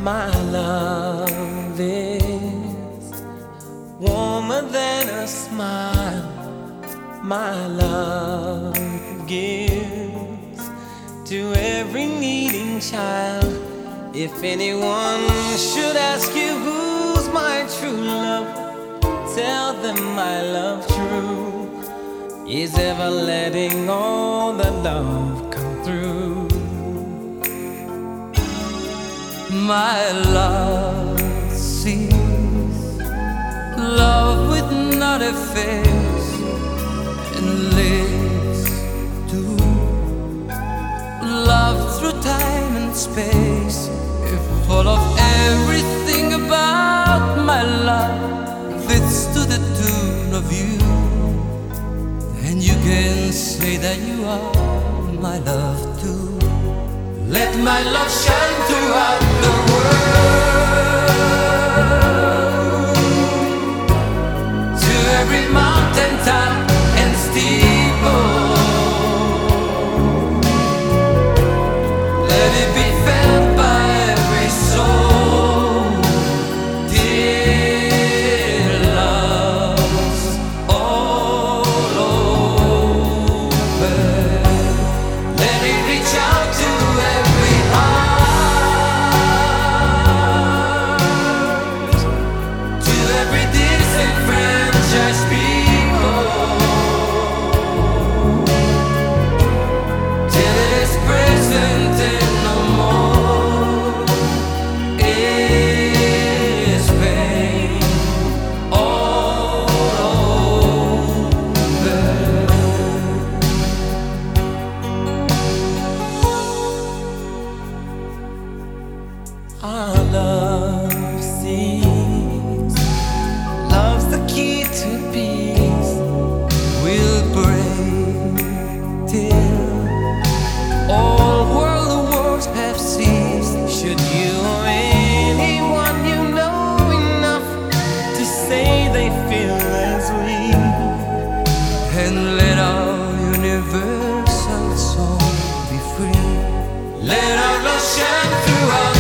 My love is warmer than a smile. My love gives to every needing child. If anyone should ask you who's my true love, tell them my love true is ever letting all the love come through. My love sees love with not a face and lives to love through time and space. If all of everything about my love fits to the tune of you, then you can say that you are my love too. Let my love shine throughout the world, to every mountain top and steeple. Let it be felt by every soul. Dear loves all over, let it reach out to every heart, to every disenfranchised people, till it is present and no more is pain all over. Our love sees love's the key to peace. Will break till all world wars have ceased. Should you or anyone you know enough to say they feel as we, And let our universal soul be free. let our love shine throughout